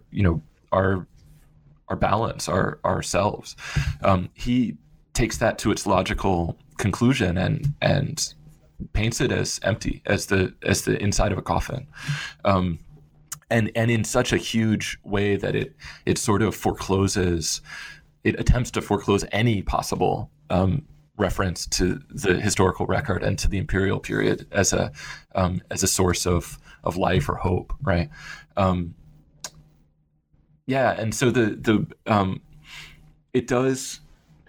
Speaker 2: balance, ourselves. He takes that to its logical conclusion and paints it as empty, as the inside of a coffin, and in such a huge way that it sort of attempts to foreclose any possible reference to the historical record and to the imperial period as a source of life or hope, right? And so it does.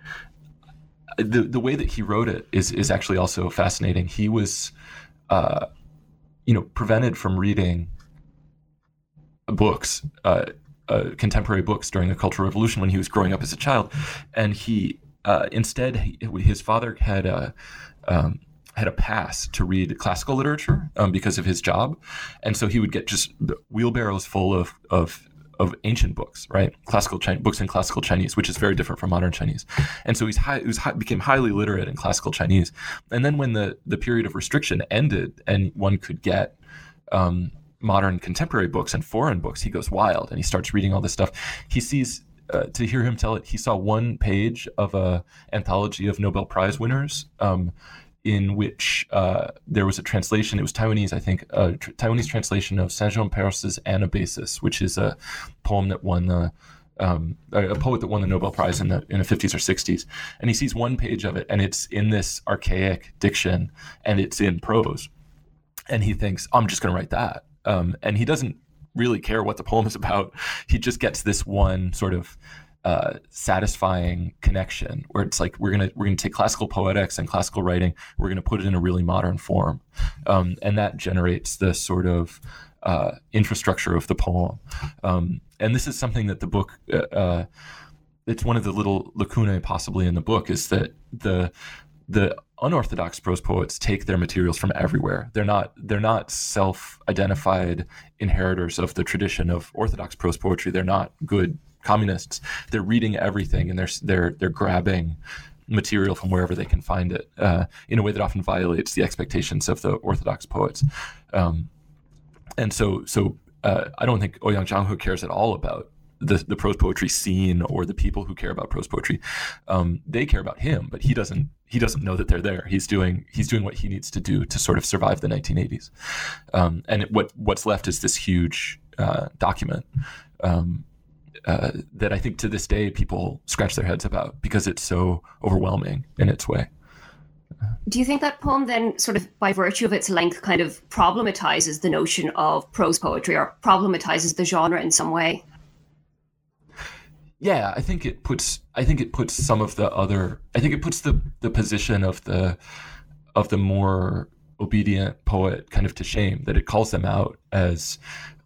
Speaker 2: The way that he wrote it is actually also fascinating. He was, prevented from reading books, contemporary books during the Cultural Revolution when he was growing up as a child, and he instead his father had a pass to read classical literature because of his job, and so he would get just wheelbarrows full of ancient books, right? Books in classical Chinese, which is very different from modern Chinese. And so became highly literate in classical Chinese. And then when the period of restriction ended and one could get modern contemporary books and foreign books, he goes wild and he starts reading all this stuff. He sees, to hear him tell it, he saw one page of a anthology of Nobel Prize winners, in which there was a translation. It was Taiwanese, I think, Taiwanese translation of Saint-Jean Anabasis, which is a poem that won a poet that won the Nobel Prize in the 50s or 60s. And he sees one page of it, and it's in this archaic diction, and it's in prose. And he thinks, I'm just going to write that. And he doesn't really care what the poem is about. He just gets this one sort of satisfying connection where it's like we're gonna take classical poetics and classical writing, we're gonna put it in a really modern form, and that generates the sort of infrastructure of the poem. And this is something that the book, it's one of the little lacunae possibly in the book, is that the unorthodox prose poets take their materials from everywhere. They're not self-identified inheritors of the tradition of orthodox prose poetry. They're not good communists. They're reading everything, and they're grabbing material from wherever they can find it, in a way that often violates the expectations of the orthodox poets. And so I don't think Ouyang Jianghe cares at all about the prose poetry scene or the people who care about prose poetry. They care about him, but he doesn't know that they're there. He's doing what he needs to do to sort of survive the 1980s. And what's left is this huge document that I think to this day people scratch their heads about because it's so overwhelming in its way.
Speaker 1: Do you think that poem then, sort of by virtue of its length, kind of problematizes the notion of prose poetry, or problematizes the genre in some way?
Speaker 2: Yeah, I think it puts some of the other. I think it puts the position of the more obedient poet kind of to shame, that it calls them out as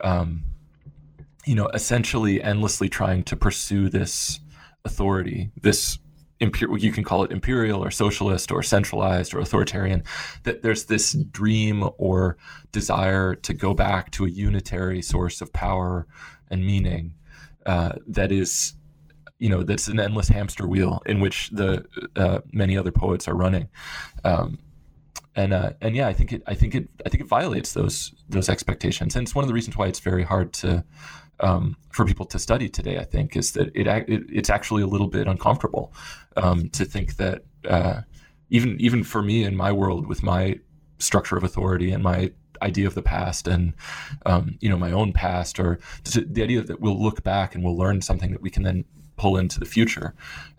Speaker 2: essentially endlessly trying to pursue this authority, this you can call it imperial or socialist or centralized or authoritarian, that there's this dream or desire to go back to a unitary source of power and meaning that is, that's an endless hamster wheel in which the many other poets are running. And yeah, I think it violates those expectations, and it's one of the reasons why it's very hard to for people to study today. I think is that it's actually a little bit uncomfortable to think that even for me in my world with my structure of authority and my idea of the past and my own past, or the idea that we'll look back and we'll learn something that we can then pull into the future.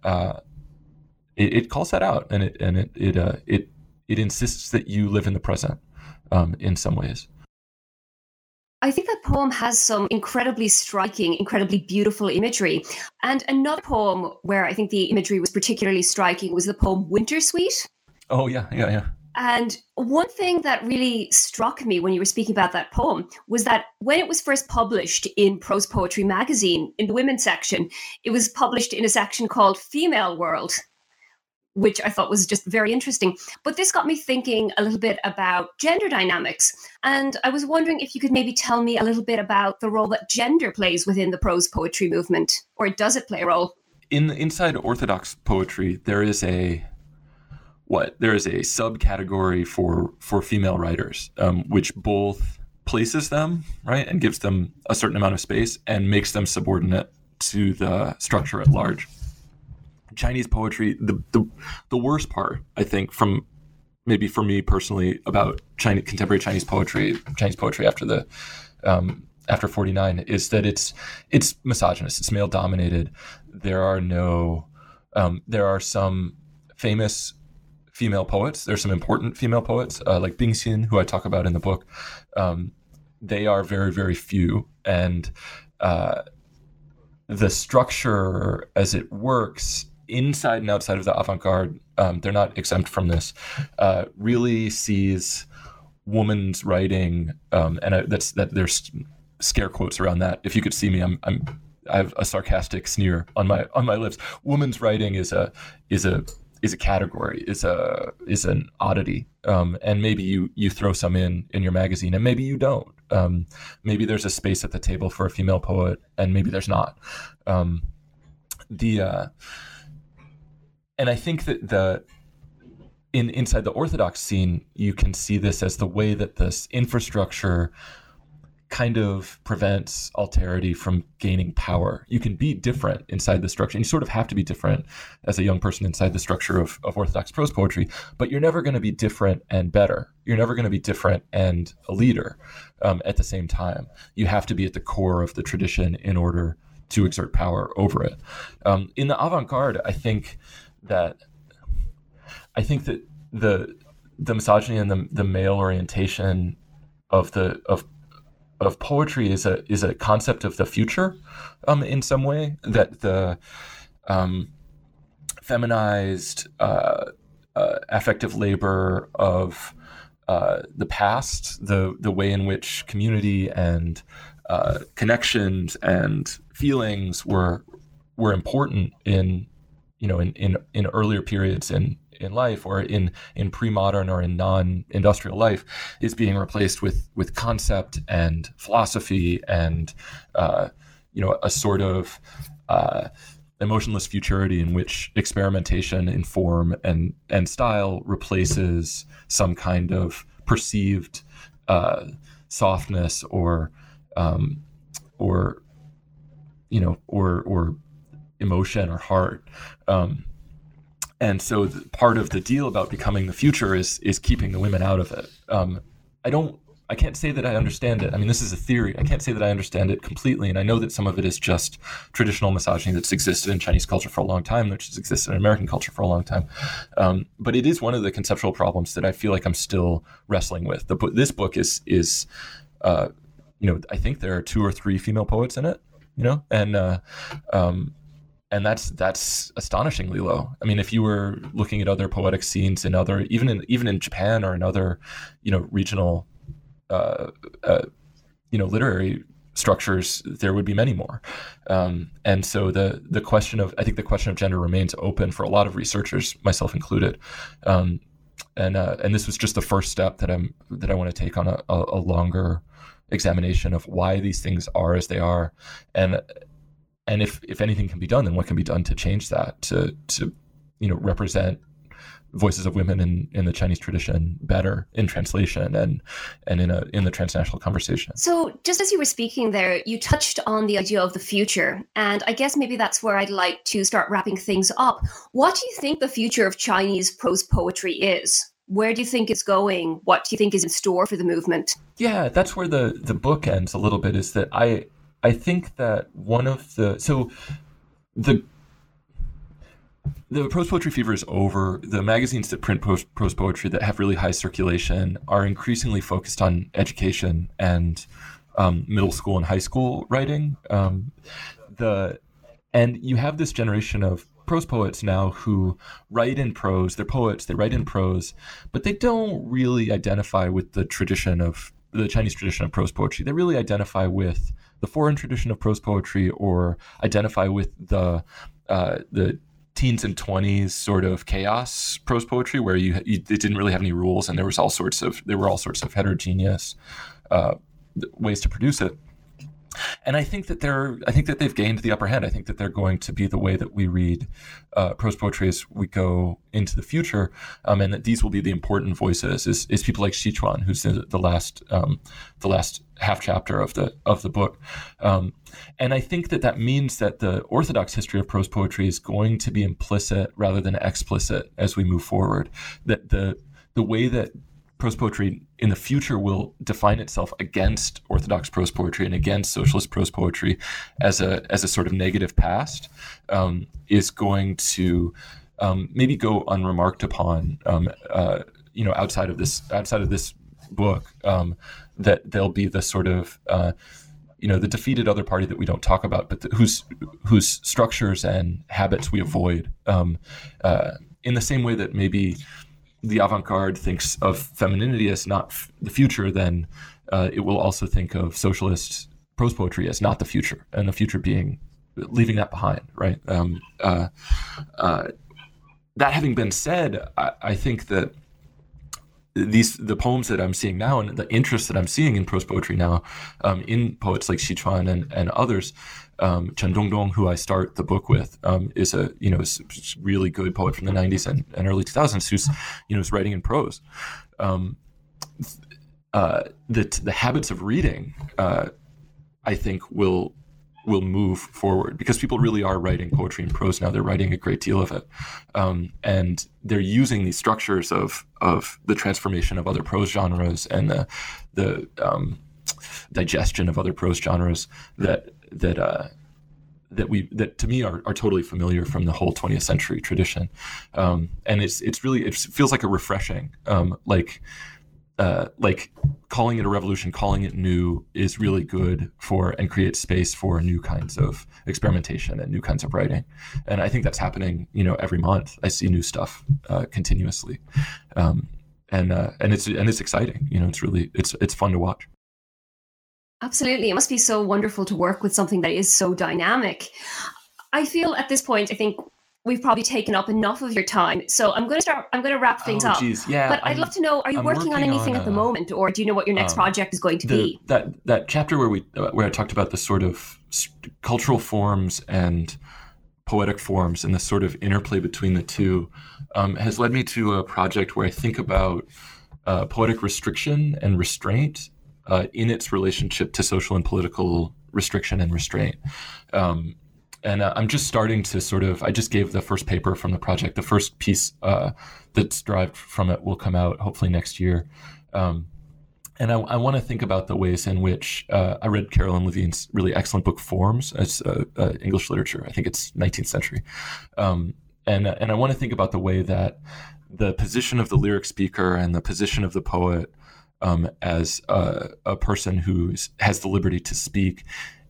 Speaker 2: It calls that out, and it insists that you live in the present in some ways.
Speaker 1: I think that poem has some incredibly striking, incredibly beautiful imagery. And another poem where I think the imagery was particularly striking was the poem Wintersuite.
Speaker 2: Oh, yeah.
Speaker 1: And one thing that really struck me when you were speaking about that poem was that when it was first published in Prose Poetry magazine, in the women's section, it was published in a section called Female World, which I thought was just very interesting. But this got me thinking a little bit about gender dynamics. And I was wondering if you could maybe tell me a little bit about the role that gender plays within the prose poetry movement, or does it play a role?
Speaker 2: Inside Orthodox poetry, there is a subcategory for female writers, which both places them, right, and gives them a certain amount of space and makes them subordinate to the structure at large. Chinese poetry, the worst part, I think, from maybe for me personally about contemporary Chinese poetry after 49, is that it's misogynist, it's male dominated. There are some famous female poets. There's some important female poets like Bing Xin, who I talk about in the book. They are very, very few, and the structure as it works inside and outside of the avant-garde, they're not exempt from this, really sees woman's writing, and there's scare quotes around that. If you could see me, I have a sarcastic sneer on my lips. Woman's writing is a category, is an oddity, and maybe you throw some in your magazine, and maybe you don't. Maybe there's a space at the table for a female poet, and maybe there's not. And I think that inside the Orthodox scene, you can see this as the way that this infrastructure kind of prevents alterity from gaining power. You can be different inside the structure, and you sort of have to be different as a young person inside the structure of Orthodox prose poetry, but you're never going to be different and better. You're never going to be different and a leader at the same time. You have to be at the core of the tradition in order to exert power over it. In the avant-garde, I think that the misogyny and the male orientation of poetry is a concept of the future, in some way, that the feminized affective labor of the past, the way in which community and connections and feelings were important in earlier periods in life, or in pre-modern or in non-industrial life, is being replaced with concept and philosophy and a sort of emotionless futurity in which experimentation in form and style replaces some kind of perceived softness or emotion or heart. And so part of the deal about becoming the future is keeping the women out of it. I can't say that I understand it. I mean, this is a theory. I can't say that I understand it completely. And I know that some of it is just traditional misogyny that's existed in Chinese culture for a long time, which has existed in American culture for a long time. But it is one of the conceptual problems that I feel like I'm still wrestling with. This book is I think there are 2 or 3 female poets in it, and that's astonishingly low. I mean, if you were looking at other poetic scenes in other, even in Japan or in other, regional, literary structures, there would be many more. And so the question of gender remains open for a lot of researchers, myself included. And this was just the first step that I want to take on a longer examination of why these things are as they are, and if anything can be done, then what can be done to change that, to represent voices of women in the Chinese tradition better in translation and in the transnational conversation.
Speaker 1: So just as you were speaking there, you touched on the idea of the future, and I guess maybe that's where I'd like to start wrapping things up. What do you think the future of Chinese prose poetry is? Where do you think it's going? What do you think is in store for the movement?
Speaker 2: Yeah, that's where the book ends a little bit, is that I think that the prose poetry fever is over. The magazines that print prose poetry that have really high circulation are increasingly focused on education and middle school and high school writing. And you have this generation of prose poets now who write in prose. They're poets, they write in prose, but they don't really identify with the Chinese tradition of prose poetry. They really identify with the foreign tradition of prose poetry, or identify with the teens and 20s sort of chaos prose poetry, where it didn't really have any rules, and there were all sorts of heterogeneous ways to produce it. And I think that they've gained the upper hand. I think that they're going to be the way that we read prose poetry as we go into the future, and that these will be the important voices. Is people like Xi Chuan, who's the last half chapter of the book, and I think that means that the orthodox history of prose poetry is going to be implicit rather than explicit as we move forward. That the way that prose poetry in the future will define itself against orthodox prose poetry and against socialist prose poetry as a sort of negative past, is going to maybe go unremarked upon, outside of this book, that there'll be the sort of the defeated other party that we don't talk about, but whose structures and habits we avoid, in the same way that maybe the avant-garde thinks of femininity as not the future, then it will also think of socialist prose poetry as not the future, and the future being leaving that behind, right? That having been said, I think that the poems that I'm seeing now and the interest that I'm seeing in prose poetry now, in poets like Xi Chuan and others, Chen Dongdong, who I start the book with, is a really good poet from the 90s and early 2000s who's is writing in prose. The habits of reading, I think, will move forward, because people really are writing poetry in prose now. They're writing a great deal of it, and they're using these structures of the transformation of other prose genres and the digestion of other prose genres that to me are totally familiar from the whole 20th century tradition, and it feels like a refreshing, like calling it a revolution, calling it new, is really good for and creates space for new kinds of experimentation and new kinds of writing. And I think that's happening, every month. I see new stuff continuously, and it's exciting. It's fun to watch.
Speaker 1: Absolutely. It must be so wonderful to work with something that is so dynamic. I feel at this point, I think we've probably taken up enough of your time. So I'm going to wrap things up.
Speaker 2: Geez. Yeah,
Speaker 1: but I'd love to know, are you working on anything at the moment, or do you know what your next project is going to be?
Speaker 2: That chapter where I talked about the sort of cultural forms and poetic forms and the sort of interplay between the two, has led me to a project where I think about poetic restriction and restraint in its relationship to social and political restriction and restraint. And I'm just starting to I just gave the first paper from the project. The first piece that's derived from it will come out hopefully next year. And I want to think about the ways in which I read Carolyn Levine's really excellent book, Forms. It's English literature. I think it's 19th century. And I want to think about the way that the position of the lyric speaker and the position of the poet as a person who has the liberty to speak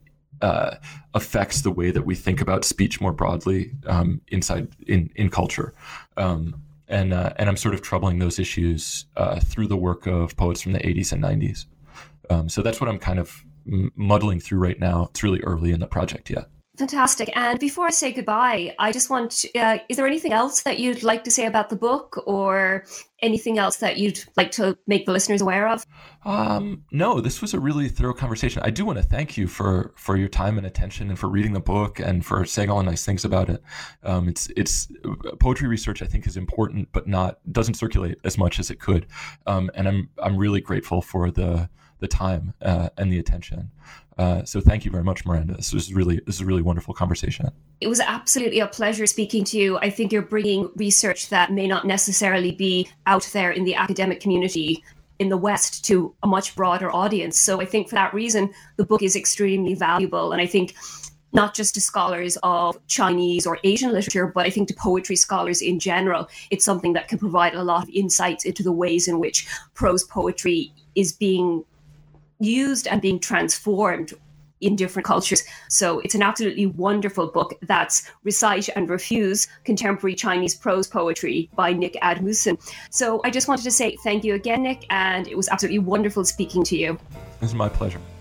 Speaker 2: affects the way that we think about speech more broadly in culture. And I'm sort of troubling those issues through the work of poets from the 80s and 90s. So that's what I'm kind of muddling through right now. It's really early in the project yet.
Speaker 1: Fantastic. And before I say goodbye, I just want, is there anything else that you'd like to say about the book, or anything else that you'd like to make the listeners aware of?
Speaker 2: No, this was a really thorough conversation. I do want to thank you for your time and attention, and for reading the book, and for saying all the nice things about it. It's poetry research, I think, is important, but doesn't circulate as much as it could. And I'm really grateful for the time and the attention. So thank you very much, Miranda. This is a really wonderful conversation.
Speaker 1: It was absolutely a pleasure speaking to you. I think you're bringing research that may not necessarily be out there in the academic community in the West to a much broader audience. So I think for that reason, the book is extremely valuable. And I think not just to scholars of Chinese or Asian literature, but I think to poetry scholars in general, it's something that can provide a lot of insights into the ways in which prose poetry is being used and being transformed in different cultures. So it's an absolutely wonderful book. That's Recite and Refuse, Contemporary Chinese Prose Poetry by Nick Admussen. So I just wanted to say thank you again, Nick, and it was absolutely wonderful speaking to you.
Speaker 2: This is my pleasure.